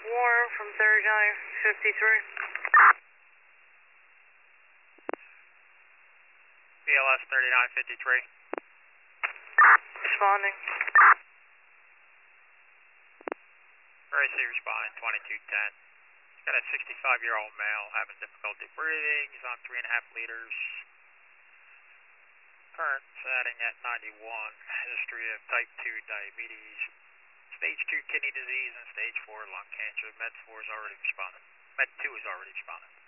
Warren from 3953. BLS 3953. Responding. RAC responding 2210. He's got a 65-year-old male having difficulty breathing. He's on 3.5 liters. Current setting at 91. History of type 2 diabetes, stage 2 kidney disease, and stage 4 lung cancer. Med 4 is already responded. Med 2 is already responded.